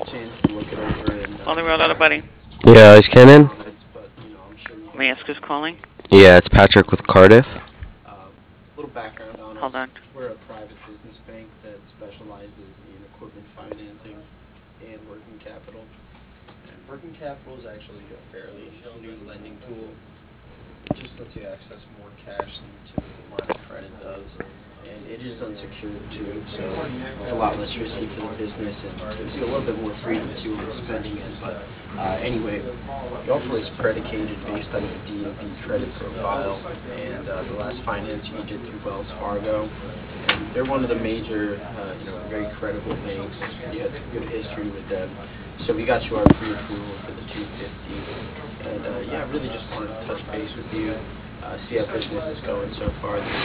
chance to look it over and On the road, buddy. Yeah, is Ken in? but I'm sure you May I guys ask who's calling? Yeah, it's Patrick with Cardiff. little background on Hold us. on. We're a private business bank that specializes in equipment financing and working capital. And working capital is actually a fairly new lending tool. It just lets you access more cash than your typical line of credit does. And it is unsecured too, so it's a lot less risky for the business and gives you a little bit more freedom too on the spending end. But anyway, the offer is predicated based on your D&B credit profile and the last financing you did through Wells Fargo. And they're one of the major, very credible banks. You had some good history with them. So we got you our pre-approval for the 250. And yeah, I really just wanted to touch base with you. See how business is going so far this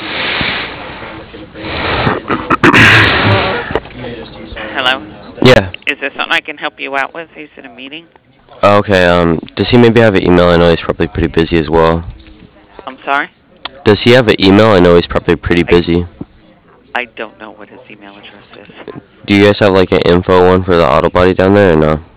year. Hello? Yeah. Is there something I can help you out with? He's in a meeting. Okay, does he maybe have an email? I know he's probably pretty busy as well. I'm sorry? Does he have an email? I know he's probably pretty busy. I don't know what his email address is. Do you guys have like an info one for the auto body down there or no?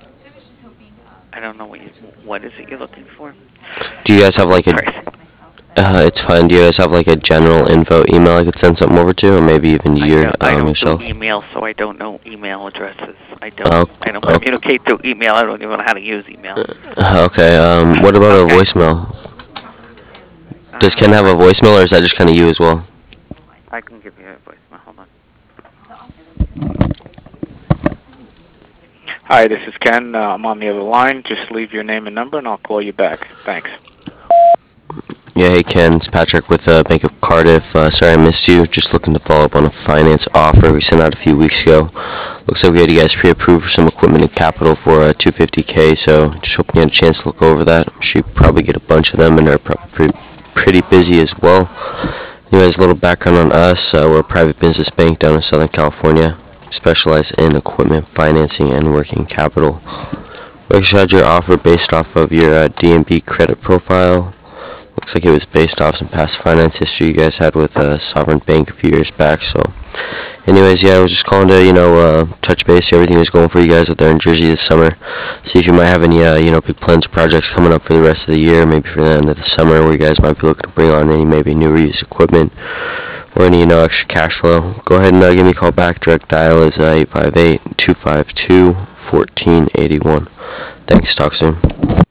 I don't know what is it you're looking for? Do you guys have like a... it's fine. Do you guys have like a general info email I could send something over to, or maybe even I don't yourself? do email, so I don't know email addresses. I don't communicate through email. I don't even know how to use email. Okay. What about a voicemail? Does Ken have a voicemail, or is that just kind of you as well? I can give you a voicemail. Hold on. Hi, this is Ken. I'm on the other line. Just leave your name and number, and I'll call you back. Thanks. Yeah, hey Ken, it's Patrick with Bank of Cardiff. Sorry I missed you. Just looking to follow up on a finance offer we sent out a few weeks ago. Looks like we had you guys pre-approved for some equipment and capital for $250K, so just hoping you had a chance to look over that. I'm sure you probably get a bunch of them, and they're probably pretty busy as well. Anyways, a little background on us. We're a private business bank down in Southern California. We specialize in equipment financing and working capital. We actually had your offer based off of your D&B credit profile. Looks like it was based off some past finance history you guys had with Sovereign Bank a few years back. So, anyways, yeah, I was just calling to, touch base, see how everything was going for you guys out there in Jersey this summer. See if you might have any, big plans or projects coming up for the rest of the year, maybe for the end of the summer, where you guys might be looking to bring on any maybe new or used equipment or any, extra cash flow. Go ahead and give me a call back. Direct dial is 858-252-1481. Thanks. Talk soon.